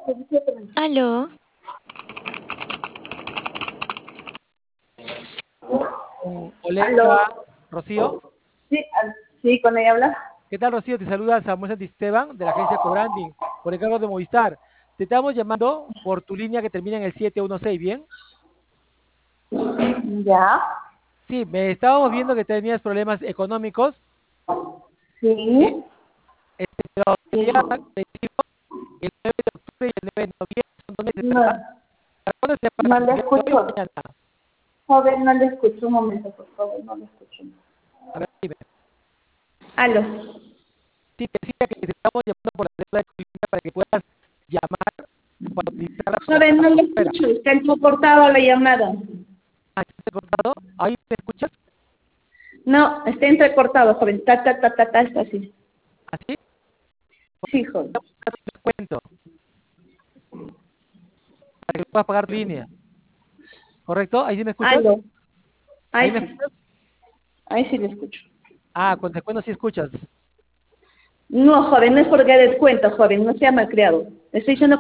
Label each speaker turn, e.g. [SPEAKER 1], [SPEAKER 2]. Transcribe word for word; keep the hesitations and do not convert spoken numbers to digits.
[SPEAKER 1] Aló.
[SPEAKER 2] Con
[SPEAKER 3] ¿Aló?
[SPEAKER 2] Olenka, Rocío.
[SPEAKER 3] Sí, ah, sí, con ella habla.
[SPEAKER 2] ¿Qué tal, Rocío? Te saluda Samuel Santisteban de la agencia Cobranding, por encargo de Movistar. Te estamos llamando por tu línea que termina en el siete uno seis, ¿bien?
[SPEAKER 3] Ya.
[SPEAKER 2] Sí, me estábamos viendo que tenías problemas económicos, ¿sí?
[SPEAKER 3] Sí.
[SPEAKER 2] Este, pero
[SPEAKER 3] Sí.
[SPEAKER 2] quería decirlo, el nueve de octubre y el nueve de noviembre son dos meses,
[SPEAKER 3] No,
[SPEAKER 2] ¿verdad? ¿Para cuándo se
[SPEAKER 3] no
[SPEAKER 2] para?
[SPEAKER 3] le
[SPEAKER 2] ¿El día de hoy o
[SPEAKER 3] escucho.
[SPEAKER 2] mañana?
[SPEAKER 3] Joven, no le escucho. Un momento, por favor, no le escucho.
[SPEAKER 2] A ver, dime.
[SPEAKER 3] Aló.
[SPEAKER 2] Sí, te decía que te estamos llamando por la deuda de tu línea para que puedas llamar para utilizarla como
[SPEAKER 3] Joven, no
[SPEAKER 2] pago
[SPEAKER 3] le
[SPEAKER 2] fuera.
[SPEAKER 3] escucho. Está entrecortado la llamada.
[SPEAKER 2] ¿Ah, está cortado? ¿Ahí me escuchas?
[SPEAKER 3] No, está entrecortado, joven. Ta, ta, ta, ta, ta, está así.
[SPEAKER 2] ¿Así?
[SPEAKER 3] Sí, joven.
[SPEAKER 2] Descuento para que puedas pagar tu línea. ¿Correcto? ¿Ahí sí me escuchas?
[SPEAKER 3] Aló.
[SPEAKER 2] ¿Ahí
[SPEAKER 3] Ahí
[SPEAKER 2] me
[SPEAKER 3] sí.
[SPEAKER 2] escuchas?
[SPEAKER 3] Ahí sí le escucho.
[SPEAKER 2] Ah, con descuento sí escuchas.
[SPEAKER 3] No, joven, no es porque haya descuento, joven. No sea malcriado. Le estoy diciendo